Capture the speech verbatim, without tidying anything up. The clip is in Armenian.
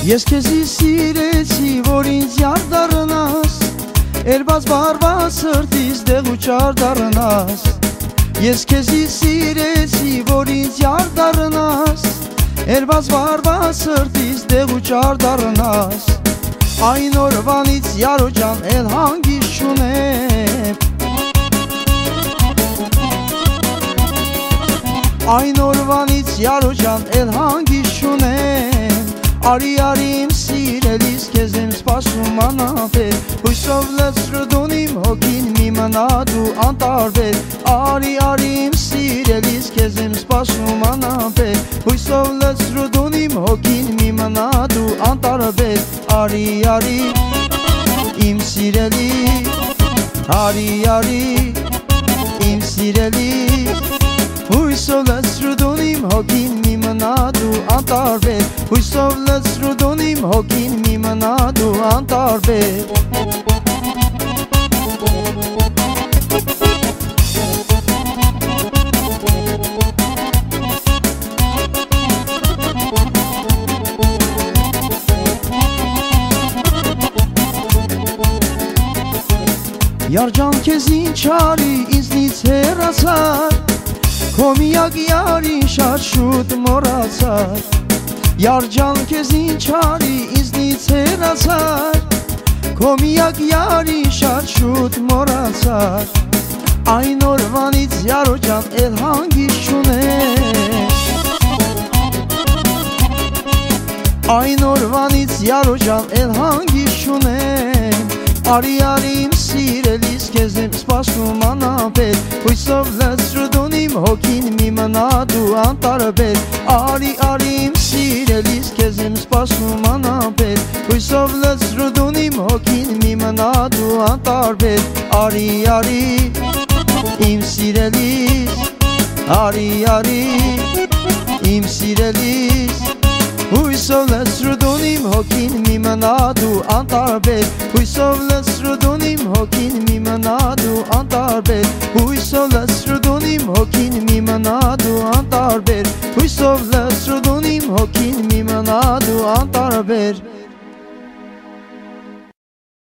Ես քեզի սիրեցի, որ ինձ յար դառնաս, Էրբաց բարվա սրտիս դեղ ու չար դառնաս։ Ես քեզի սիրեցի, որ ինձ յար դառնաս, Էրբաց բարվա սրտիս դեղ ու չար դառնաս։ Այն օրվանից յարո ջան էլ հանգիստ չունեմ, Այն օրվանից յարո ջան էլ հանգիստ չունեմ, Արի արի իմ սիրելիս քեզ եմ սպասում անապեր, Հույսով լցրդուն իմ հոգին մի մնա դու անտարբեր, Արի արի իմ սիրելիս քեզ եմ սպասում անապեր, Հույսով լցրդուն իմ հոգին մի մնա դու անտարբեր, Արի արի իմ սիրելիս, Արի արի իմ սիրելիս, Հույսով լցրդուն իմ հոգին մի մնա դու անտարբեր, Հույսով լցրդուն իմ հոգին մի մնա դու անտարբեր։ Յարջան քեզ ինչ արի ինձնից հեռացար, Քո միակ յարին շատ շուտ մոռացար, Յարջան քեզ ինչ արի ինձնից հեռացար, Քո միակ յարին շատ շուտ մոռացար, Այն օրվանից յարո ջան էլ հանգիստ չունեմ, Այն օրվանից յարո ջան էլ հանգիստ չունեմ, Արի արի իմ սիրելիս քեզ եմ սպասում անապեր, Հույսով լցրդուն իմ հոգին մի մնա դու անտարբեր, Արի արի իմ սիրելիս քեզ եմ սպասում անապեր, Հույսով լցրդուն իմ հոգին մի մնա դու անտարբեր, Արի արի իմ սիրելիս, Արի արի իմ սիրելիս, Հույսով լցրդուն իմ հոգին մի մնա դու անտարբեր, Հույսով լցրդուն իմ հոգին մի